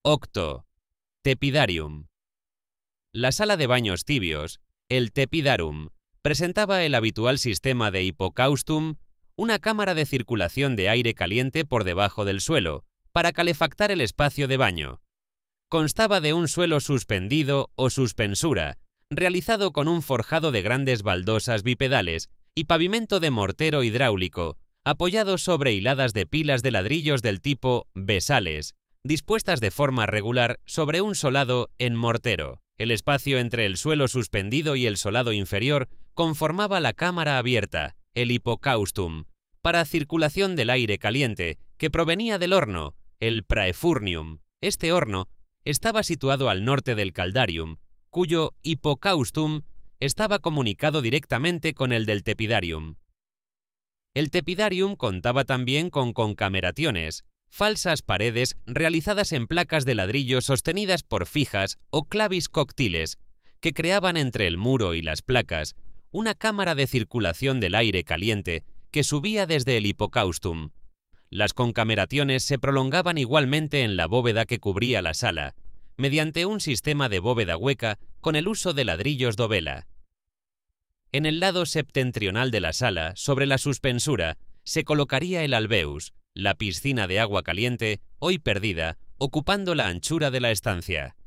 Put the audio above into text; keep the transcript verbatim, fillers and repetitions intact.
Octo. Tepidarium. La sala de baños tibios, el tepidarum, presentaba el habitual sistema de hipocaustum, una cámara de circulación de aire caliente por debajo del suelo, para calefactar el espacio de baño. Constaba de un suelo suspendido o suspensura, realizado con un forjado de grandes baldosas bipedales y pavimento de mortero hidráulico, apoyado sobre hiladas de pilas de ladrillos del tipo besales, dispuestas de forma regular sobre un solado en mortero. El espacio entre el suelo suspendido y el solado inferior conformaba la cámara abierta, el hipocaustum, para circulación del aire caliente que provenía del horno, el praefurnium. Este horno estaba situado al norte del caldarium, cuyo hipocaustum estaba comunicado directamente con el del tepidarium. El tepidarium contaba también con concameraciones, falsas paredes realizadas en placas de ladrillo sostenidas por fijas o clavis coctiles, que creaban entre el muro y las placas una cámara de circulación del aire caliente que subía desde el hipocaustum. Las concameraciones se prolongaban igualmente en la bóveda que cubría la sala, mediante un sistema de bóveda hueca con el uso de ladrillos dovela. En el lado septentrional de la sala, sobre la suspensura, se colocaría el alveus, la piscina de agua caliente, hoy perdida, ocupando la anchura de la estancia.